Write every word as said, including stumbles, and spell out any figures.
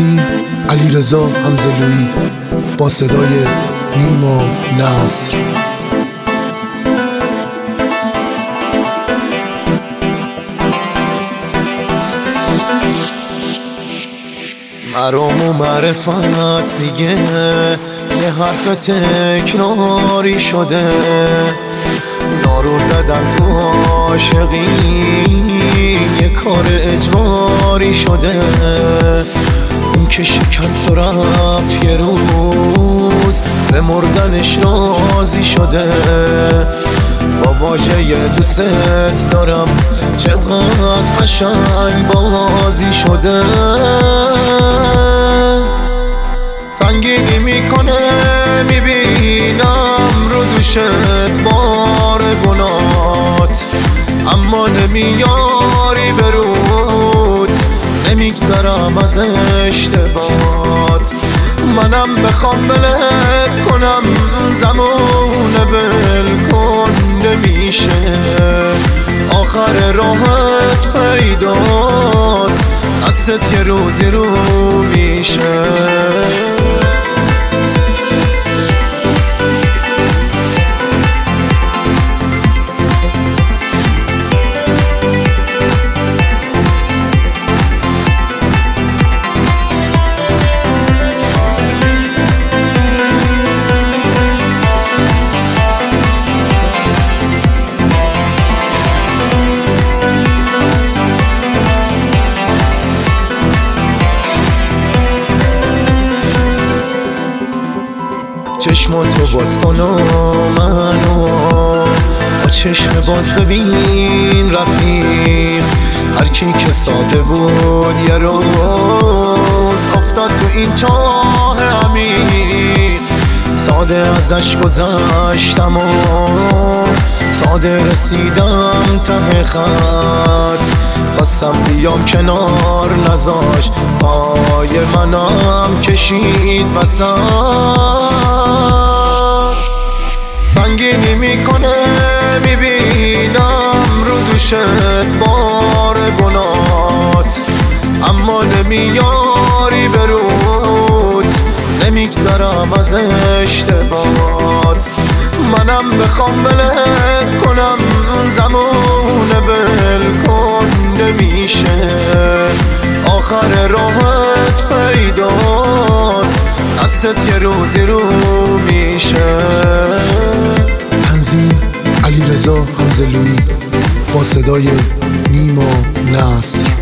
تنظیم علیرضا حمزه‌لویی با صدای نیما نصر. مرام و معرفت دیگه یه حرف تکراری شده، نارو زدن تو عاشقی یه کار اجباری شده. اون که شکست و رفت یه روز به مردنش راضی شده. با واژه دوست دارم چقدر قشنگ بازی شده. سنگینی میکنه میبینم رو دوشت بار گنات، اما نمیاری برود نمیگذرم از اشتباهات. منم بخوام بلت کنم زمان بل کن نمیشه، آخر راحت پیداست دستت یه روزی رو میشه. چشماتو باز کن و منو با چشم باز ببین رفیق. هرکی که ساده بود یه روز افتاد تو این چاه عمیق. ساده ازش گذشتم و ساده رسیدم ته خط. خواستم بیام کنار نذاش پای منم کشید وسط. سنگینی میکنه میبینم رو دوشت بار گنات، اما نمیاری برود نمیگذرم از اشتباهات. منم بخوام بلت کنم زمان بل کن نمیشه، آخر راحت پیداست دستت یه روزی رو میشه. تنظیم علیرضا حمزه‌لویی با صدای نیما نصر.